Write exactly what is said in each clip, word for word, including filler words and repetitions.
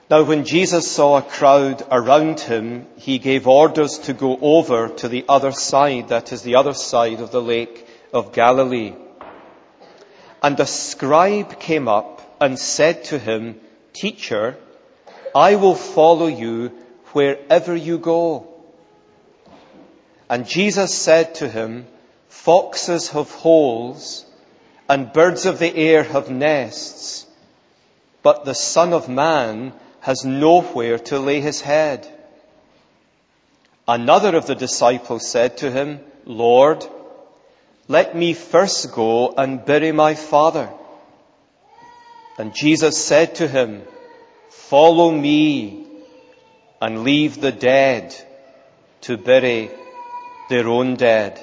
Now when Jesus saw a crowd around him, he gave orders to go over to the other side, that is the other side of the lake of Galilee. And a scribe came up and said to him, "Teacher, I will follow you wherever you go." And Jesus said to him, "Foxes have holes, and birds of the air have nests, but the Son of Man has nowhere to lay his head." Another of the disciples said to him, "Lord, let me first go and bury my father." And Jesus said to him, "Follow me and leave the dead to bury their own dead."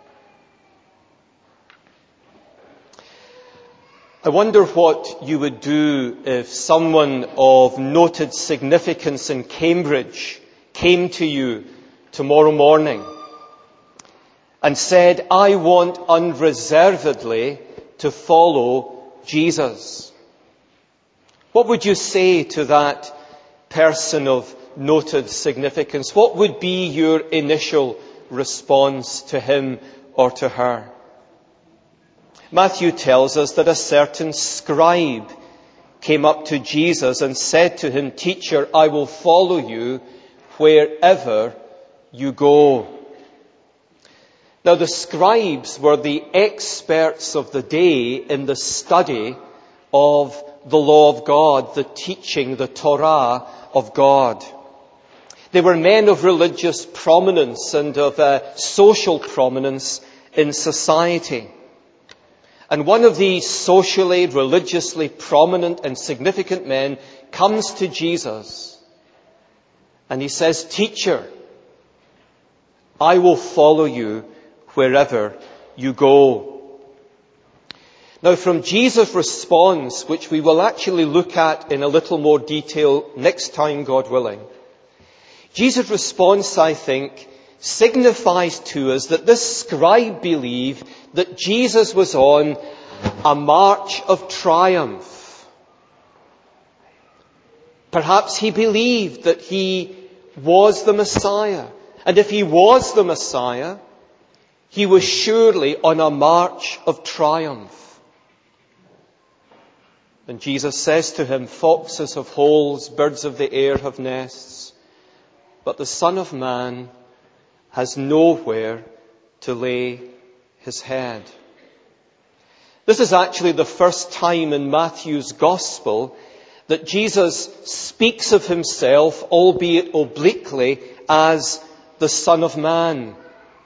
I wonder what you would do if someone of noted significance in Cambridge came to you tomorrow morning and said, "I want unreservedly to follow Jesus." What would you say to that person of noted significance? What would be your initial response to him or to her? Matthew tells us that a certain scribe came up to Jesus and said to him, "Teacher, I will follow you wherever you go." Now, the scribes were the experts of the day in the study of the law of God, the teaching, the Torah of God. They were men of religious prominence and of uh, social prominence in society. And one of these socially, religiously prominent and significant men comes to Jesus and he says, "Teacher, I will follow you wherever you go." Now, from Jesus' response, which we will actually look at in a little more detail next time, God willing, Jesus' response, I think, signifies to us that this scribe believed that Jesus was on a march of triumph. Perhaps he believed that he was the Messiah. And if he was the Messiah, he was surely on a march of triumph. And Jesus says to him, "Foxes have holes, birds of the air have nests, but the Son of Man has nowhere to lay his head." This is actually the first time in Matthew's Gospel that Jesus speaks of himself, albeit obliquely, as the Son of Man.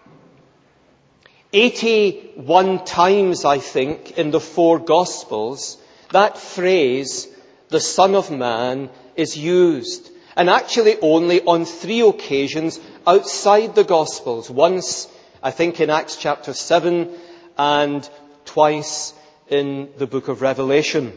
eighty-one times, I think, in the four Gospels, that phrase, the Son of Man, is used. And actually only on three occasions outside the Gospels. Once, I think, in Acts chapter seven, and twice in the book of Revelation.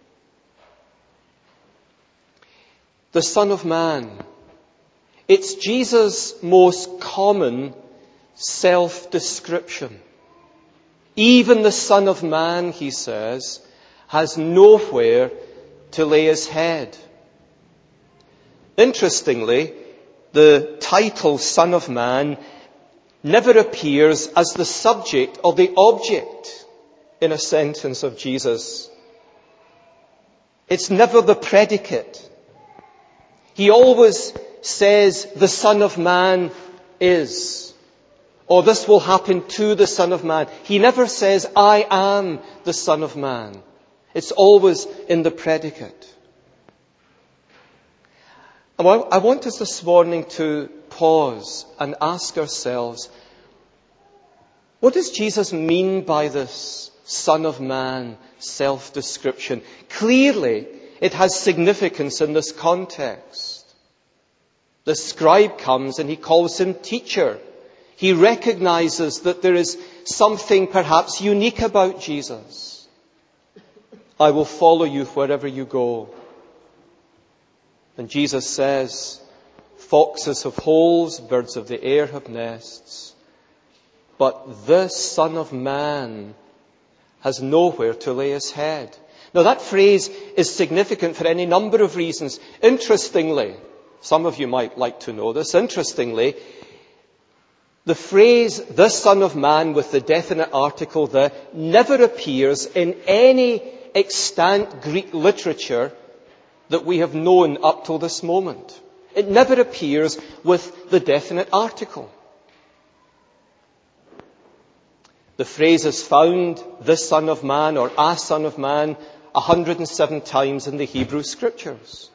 The Son of Man. It's Jesus' most common self-description. Even the Son of Man, he says, has nowhere to lay his head. Interestingly, the title Son of Man never appears as the subject or the object in a sentence of Jesus. It's never the predicate. He always says, "The Son of Man is," or "this will happen to the Son of Man." He never says, "I am the Son of Man." It's always in the predicate. I want us this morning to pause and ask ourselves, what does Jesus mean by this Son of Man self-description? Clearly, it has significance in this context. The scribe comes and he calls him teacher. He recognizes that there is something perhaps unique about Jesus. "I will follow you wherever you go." And Jesus says, "Foxes have holes, birds of the air have nests, but the Son of Man has nowhere to lay his head." Now that phrase is significant for any number of reasons. Interestingly, some of you might like to know this, interestingly, the phrase, the Son of Man, with the definite article the, never appears in any extant Greek literature that we have known up till this moment. It never appears with the definite article. The phrase is found, the Son of Man or a Son of Man, one hundred seven times in the Hebrew Scriptures.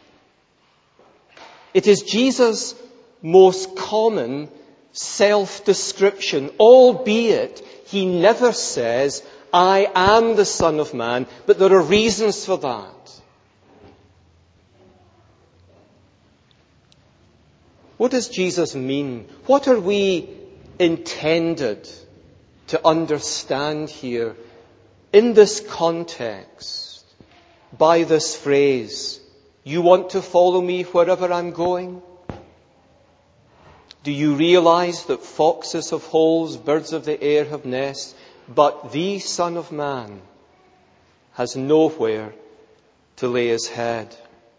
It is Jesus' most common self-description, albeit he never says, I am the Son of Man, but there are reasons for that. What does Jesus mean? What are we intended to understand here in this context by this phrase, you want to follow me wherever I'm going? Do you realize that foxes have holes, birds of the air have nests, but the Son of Man has nowhere to lay his head?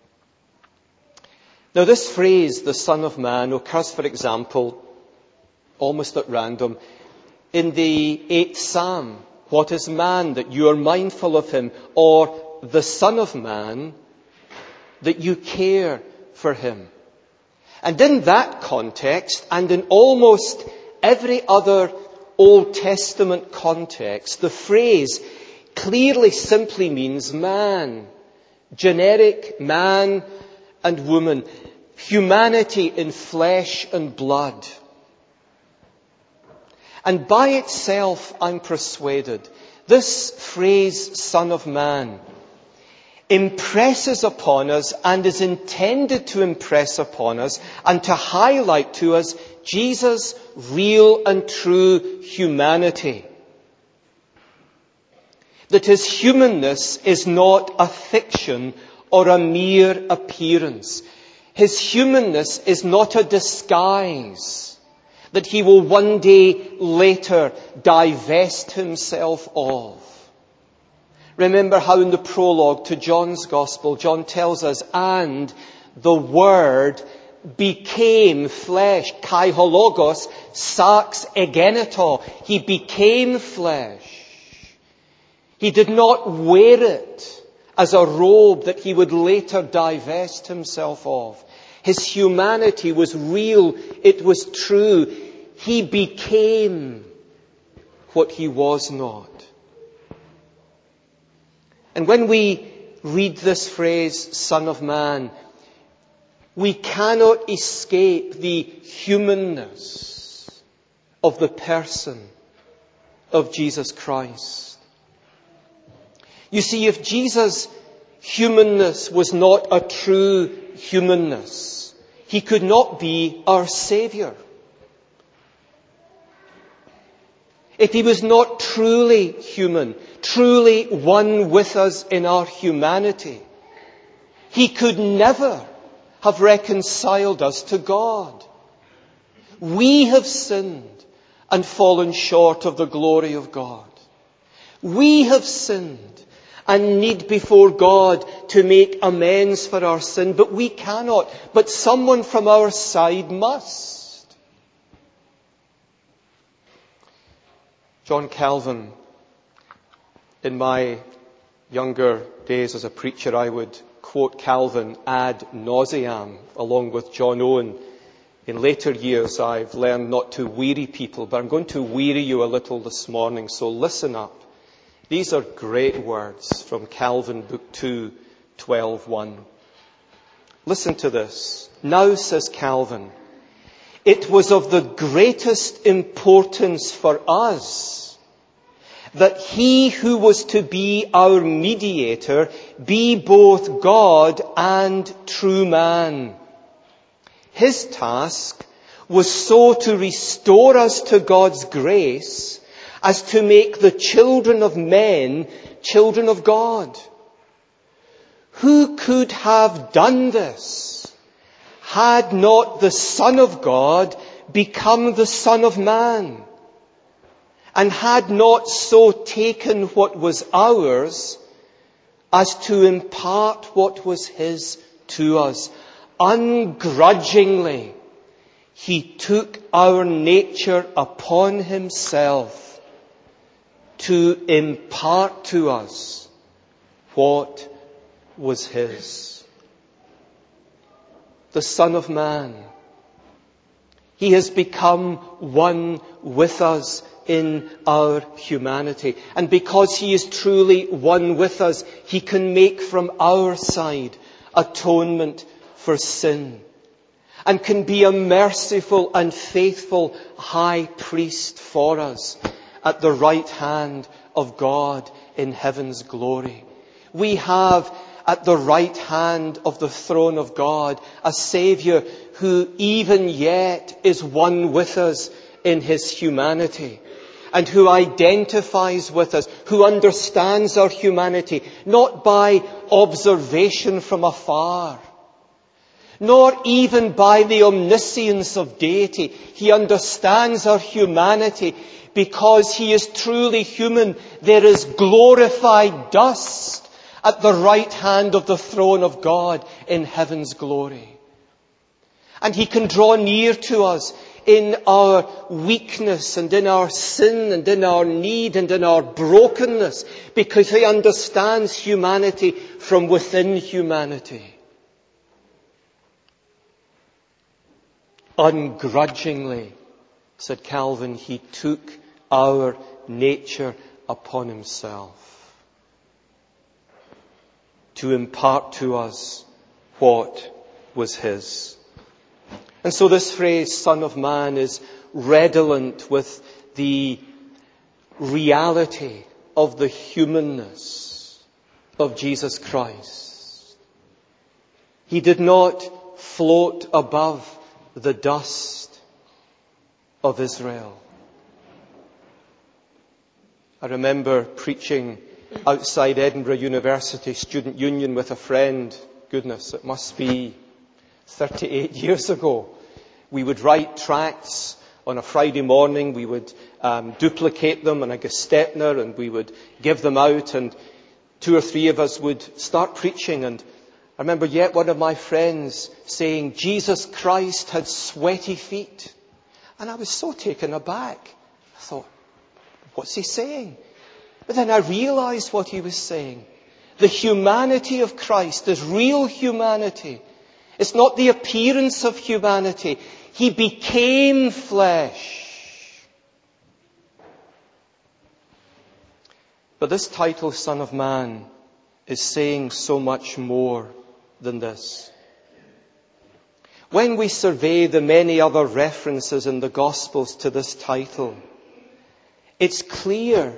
Now this phrase, the Son of Man, occurs, for example, almost at random, in the eighth Psalm. What is man that you are mindful of him? Or the Son of Man that you care for him? And in that context, and in almost every other Old Testament context, the phrase clearly simply means man. Generic man and woman. Humanity in flesh and blood. And by itself, I'm persuaded, this phrase, Son of Man, impresses upon us and is intended to impress upon us and to highlight to us Jesus' real and true humanity. That his humanness is not a fiction or a mere appearance. His humanness is not a disguise that he will one day later divest himself of. Remember how in the prologue to John's Gospel, John tells us, and the Word became flesh. Kai hologos, sax egeneto. He became flesh. He did not wear it as a robe that he would later divest himself of. His humanity was real. It was true. He became what he was not. And when we read this phrase, Son of Man, we cannot escape the humanness of the person of Jesus Christ. You see, if Jesus' humanness was not a true humanness, he could not be our Saviour. If he was not truly human, truly one with us in our humanity, he could never have reconciled us to God. We have sinned and fallen short of the glory of God. We have sinned and need before God to make amends for our sin, but we cannot. But someone from our side must. John Calvin, in my younger days as a preacher, I would quote Calvin ad nauseam along with John Owen. In later years, I've learned not to weary people, but I'm going to weary you a little this morning, so listen up. These are great words from Calvin, Book two, twelve one. Listen to this. Now, says Calvin, it was of the greatest importance for us that he who was to be our mediator be both God and true man. His task was so to restore us to God's grace as to make the children of men children of God. Who could have done this had not the Son of God become the Son of Man, and had not so taken what was ours as to impart what was his to us. Ungrudgingly, he took our nature upon himself to impart to us what was his. The Son of Man. He has become one with us in our humanity. And because he is truly one with us, he can make from our side atonement for sin, and can be a merciful and faithful high priest for us at the right hand of God in heaven's glory. We have at the right hand of the throne of God a Saviour who even yet is one with us in his humanity, and who identifies with us, who understands our humanity, not by observation from afar, nor even by the omniscience of deity. He understands our humanity because he is truly human. There is glorified dust at the right hand of the throne of God in heaven's glory. And he can draw near to us in our weakness and in our sin and in our need and in our brokenness, because he understands humanity from within humanity. Ungrudgingly, said Calvin, he took our nature upon himself to impart to us what was his. And so this phrase, Son of Man, is redolent with the reality of the humanness of Jesus Christ. He did not float above the dust of Israel. I remember preaching outside Edinburgh University Student Union with a friend. Goodness, it must be thirty-eight years ago. We would write tracts on a Friday morning. We would um, duplicate them on a Gestetner, and we would give them out, and two or three of us would start preaching. And I remember yet one of my friends saying, Jesus Christ had sweaty feet. And I was so taken aback. I thought, what's he saying? But then I realized what he was saying. The humanity of Christ is real humanity. It's not the appearance of humanity. He became flesh. But this title, Son of Man, is saying so much more than this. When we survey the many other references in the Gospels to this title, it's clear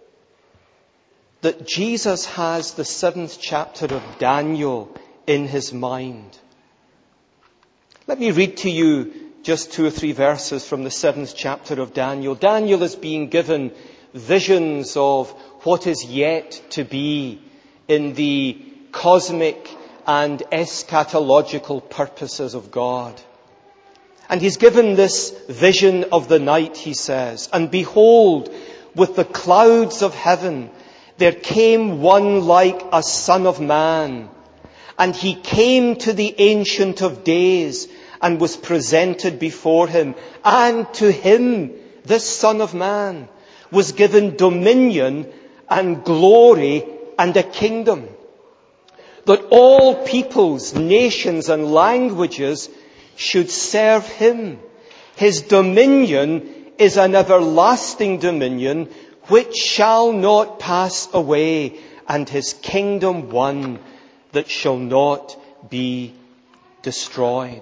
that Jesus has the seventh chapter of Daniel in his mind. Let me read to you just two or three verses from the seventh chapter of Daniel. Daniel is being given visions of what is yet to be in the cosmic and eschatological purposes of God. And he's given this vision of the night, he says, and behold, with the clouds of heaven, there came one like a son of man, and he came to the Ancient of Days and was presented before him. And to him, this Son of Man, was given dominion and glory and a kingdom, that all peoples, nations and languages should serve him. His dominion is an everlasting dominion which shall not pass away, and his kingdom one that shall not be destroyed.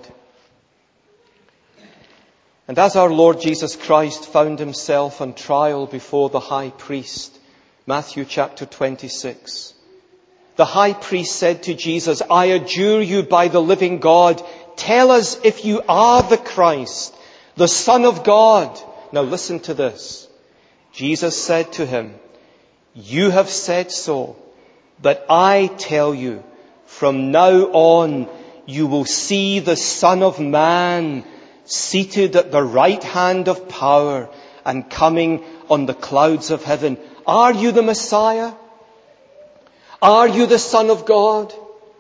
And as our Lord Jesus Christ found himself on trial before the high priest, Matthew chapter twenty-six, the high priest said to Jesus, I adjure you by the living God, tell us if you are the Christ, the Son of God. Now listen to this. Jesus said to him, you have said so, but I tell you, from now on you will see the Son of Man seated at the right hand of power and coming on the clouds of heaven. Are you the Messiah? Are you the Son of God?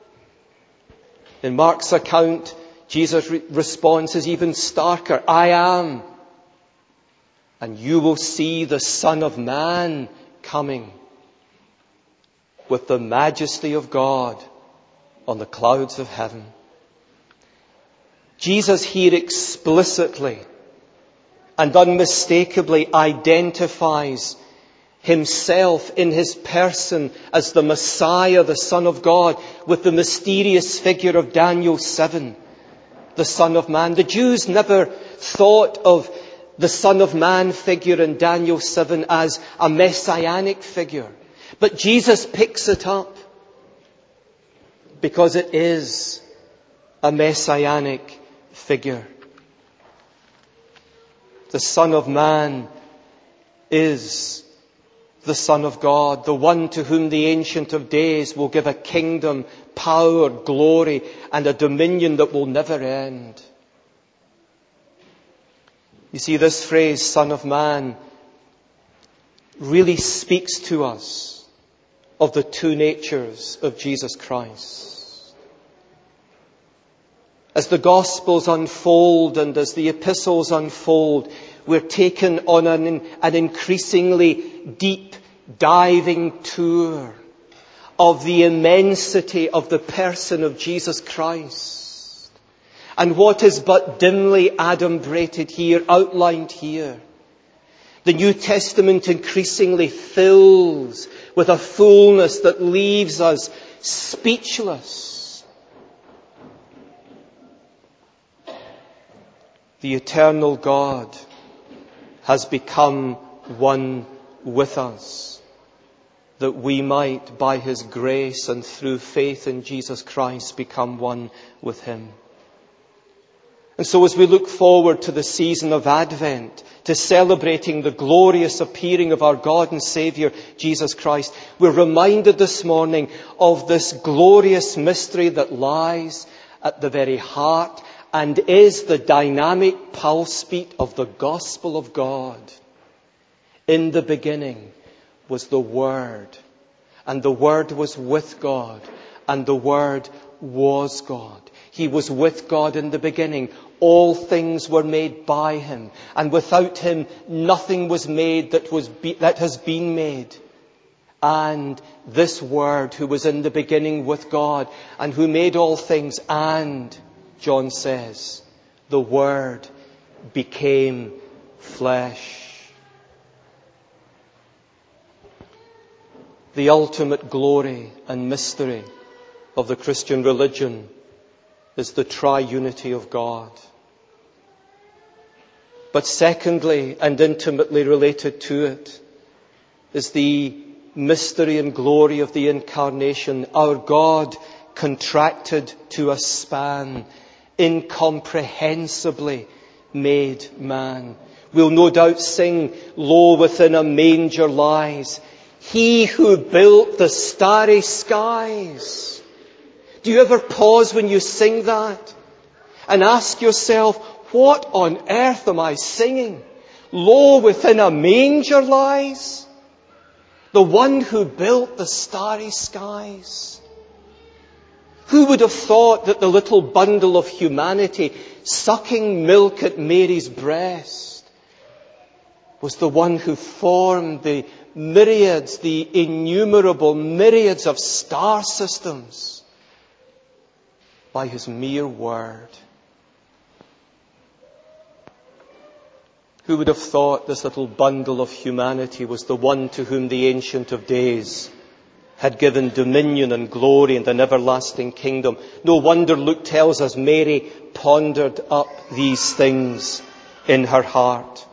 In Mark's account, Jesus' re- response is even starker. I am. And you will see the Son of Man coming with the majesty of God on the clouds of heaven. Jesus here explicitly and unmistakably identifies himself in his person as the Messiah, the Son of God, with the mysterious figure of Daniel seven, the Son of Man. The Jews never thought of the Son of Man figure in Daniel seven as a messianic figure. But Jesus picks it up because it is a messianic figure. The Son of Man is the Son of God, the one to whom the Ancient of Days will give a kingdom, power, glory, and a dominion that will never end. You see, this phrase, Son of Man, really speaks to us of the two natures of Jesus Christ. As the Gospels unfold and as the epistles unfold, we're taken on an, an increasingly deep, diving tour of the immensity of the person of Jesus Christ. And what is but dimly adumbrated here, outlined here, the New Testament increasingly fills with a fullness that leaves us speechless. The eternal God has become one with us, that we might, by his grace and through faith in Jesus Christ, become one with him. And so as we look forward to the season of Advent, to celebrating the glorious appearing of our God and Saviour, Jesus Christ, we're reminded this morning of this glorious mystery that lies at the very heart and is the dynamic pulse beat of the gospel of God. In the beginning was the Word, and the Word was with God, and the Word was God. He was with God in the beginning. All things were made by him, and without him nothing was made that was be, that has been made. And this Word, who was in the beginning with God, and who made all things, and, John says, the Word became flesh. The ultimate glory and mystery of the Christian religion is the triunity of God. But secondly, and intimately related to it, is the mystery and glory of the incarnation. Our God contracted to a span, incomprehensibly made man. We'll no doubt sing, "Lo, within a manger lies He who built the starry skies." Do you ever pause when you sing that and ask yourself, what on earth am I singing? Lo, within a manger lies the one who built the starry skies. Who would have thought that the little bundle of humanity sucking milk at Mary's breast was the one who formed the myriads, the innumerable myriads of star systems by his mere word? Who would have thought this little bundle of humanity was the one to whom the Ancient of Days had given dominion and glory and an everlasting kingdom? No wonder Luke tells us Mary pondered up these things in her heart.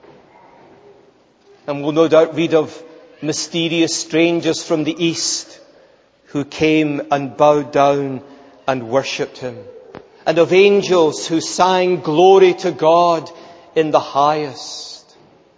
And we'll no doubt read of mysterious strangers from the east who came and bowed down and worshipped him, and of angels who sang glory to God in the highest,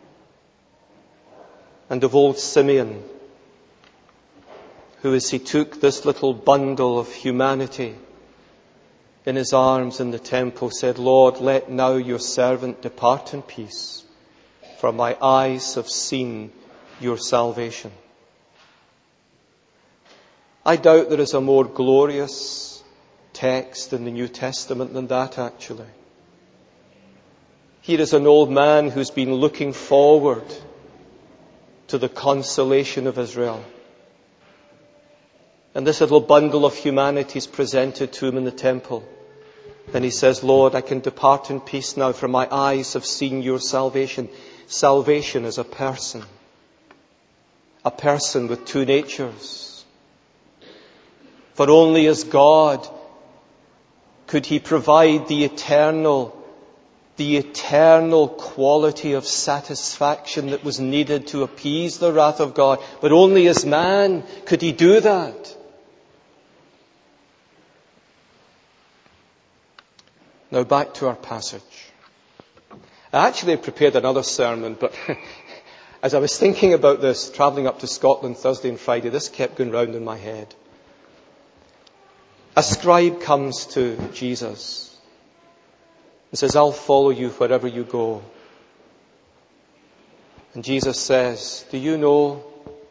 and of old Simeon, who, as he took this little bundle of humanity in his arms in the temple, said, "Lord, let now your servant depart in peace, for my eyes have seen your salvation." I doubt there is a more glorious text in the New Testament than that, actually. Here is an old man who's been looking forward to the consolation of Israel. And this little bundle of humanity is presented to him in the temple. And he says, Lord, I can depart in peace now, for my eyes have seen your salvation. Salvation is a person. A person with two natures. For only as God could he provide the eternal, the eternal quality of satisfaction that was needed to appease the wrath of God. But only as man could he do that. Now back to our passage. I actually prepared another sermon, but as I was thinking about this, travelling up to Scotland Thursday and Friday, this kept going round in my head. A scribe comes to Jesus and says, I'll follow you wherever you go. And Jesus says, do you know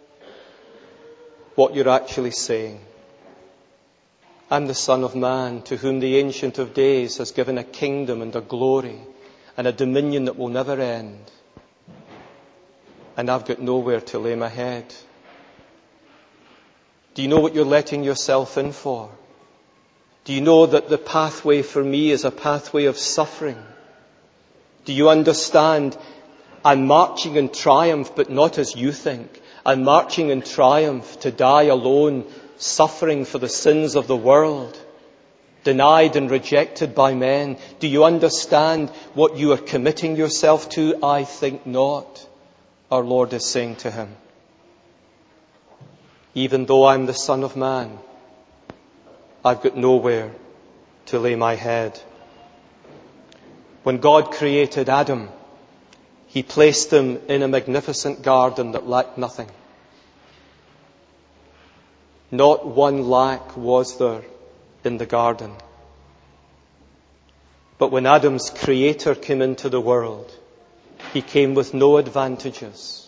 what you're actually saying? I'm the Son of Man, to whom the Ancient of Days has given a kingdom and a glory and a dominion that will never end. And I've got nowhere to lay my head. Do you know what you're letting yourself in for? Do you know that the pathway for me is a pathway of suffering? Do you understand? I'm marching in triumph, but not as you think. I'm marching in triumph to die alone, suffering for the sins of the world, denied and rejected by men. Do you understand what you are committing yourself to? I think not, our Lord is saying to him. Even though I'm the Son of Man, I've got nowhere to lay my head. When God created Adam, he placed him in a magnificent garden that lacked nothing. Not one lack was there in the garden. But when Adam's Creator came into the world, he came with no advantages.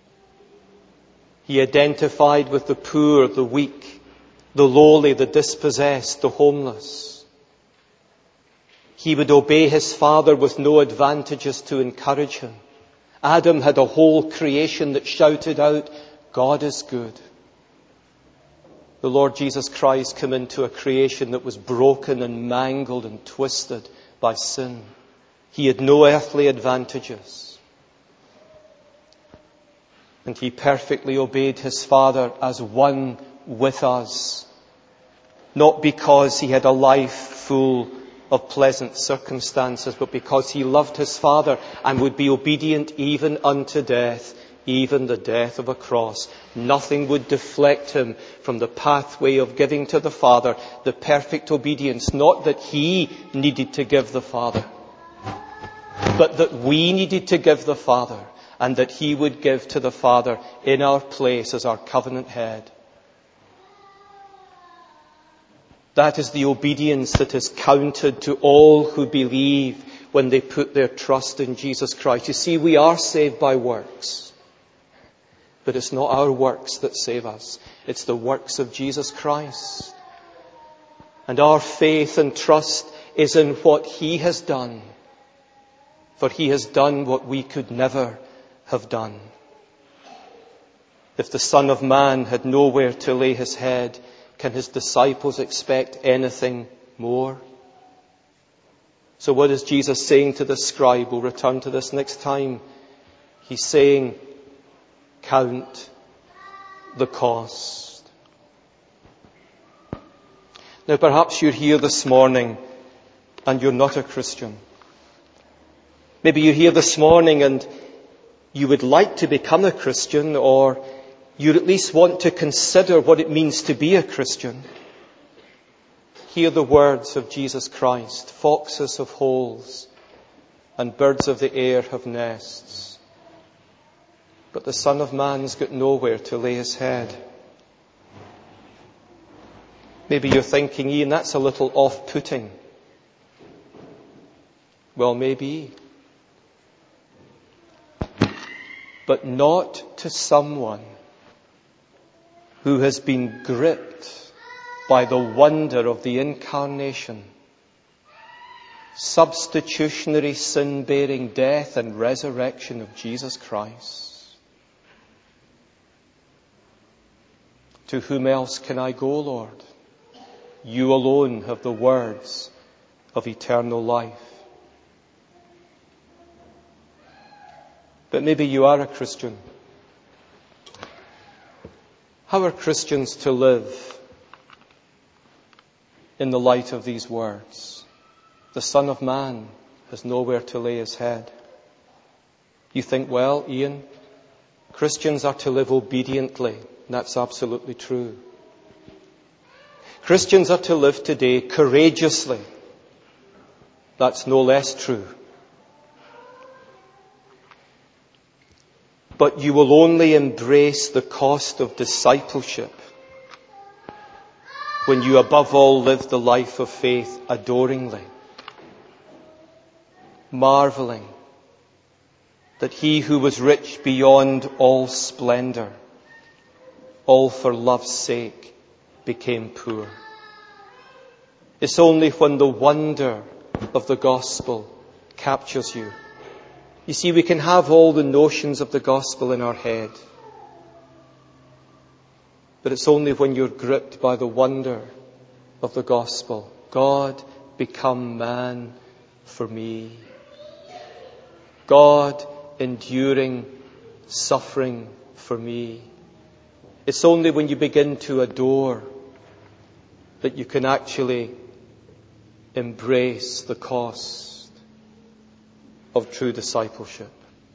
He identified with the poor, the weak, the lowly, the dispossessed, the homeless. He would obey his Father with no advantages to encourage him. Adam had a whole creation that shouted out, God is good. The Lord Jesus Christ came into a creation that was broken and mangled and twisted by sin. He had no earthly advantages. And he perfectly obeyed his Father as one with us. Not because he had a life full of pleasant circumstances, but because he loved his Father and would be obedient even unto death, even the death of a cross. Nothing would deflect him from the pathway of giving to the Father the perfect obedience. Not that he needed to give the Father, but that we needed to give the Father, and that he would give to the Father in our place as our covenant head. That is the obedience that is counted to all who believe when they put their trust in Jesus Christ. You see, we are saved by works. But it's not our works that save us. It's the works of Jesus Christ. And our faith and trust is in what he has done. For he has done what we could never have done. If the Son of Man had nowhere to lay his head, can his disciples expect anything more? So what is Jesus saying to the scribe? We'll return to this next time. He's saying, count the cost. Now perhaps you're here this morning and you're not a Christian. Maybe you're here this morning and you would like to become a Christian, or you at least want to consider what it means to be a Christian. Hear the words of Jesus Christ. Foxes have holes and birds of the air have nests. But the Son of Man's got nowhere to lay his head. Maybe you're thinking, Ian, that's a little off-putting. Well, maybe. But not to someone who has been gripped by the wonder of the incarnation, substitutionary sin-bearing death and resurrection of Jesus Christ. To whom else can I go, Lord? You alone have the words of eternal life. But maybe you are a Christian. How are Christians to live in the light of these words? The Son of Man has nowhere to lay his head. You think, well, Ian, Christians are to live obediently. That's absolutely true. Christians are to live today courageously. That's no less true. But you will only embrace the cost of discipleship when you above all live the life of faith adoringly, marveling that he who was rich beyond all splendor, all for love's sake, became poor. It's only when the wonder of the gospel captures you. You see, we can have all the notions of the gospel in our head, but it's only when you're gripped by the wonder of the gospel. God become man for me. God enduring suffering for me. It's only when you begin to adore that you can actually embrace the cost of true discipleship.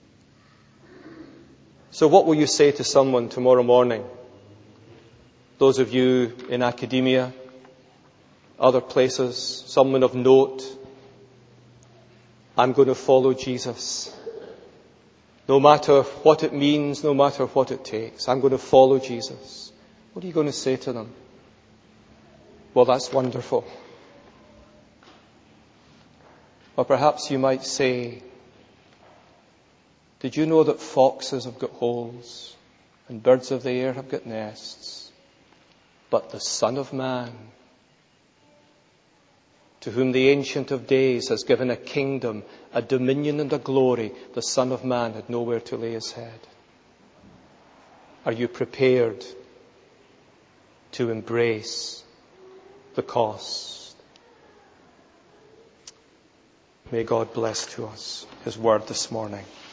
So what will you say to someone tomorrow morning? Those of you in academia, other places, someone of note. I'm going to follow Jesus. No matter what it means, no matter what it takes. I'm going to follow Jesus. What are you going to say to them? Well, that's wonderful. Or perhaps you might say, did you know that foxes have got holes and birds of the air have got nests? But the Son of Man, to whom the Ancient of Days has given a kingdom, a dominion and a glory, the Son of Man had nowhere to lay his head. Are you prepared to embrace the cost? May God bless to us his word this morning.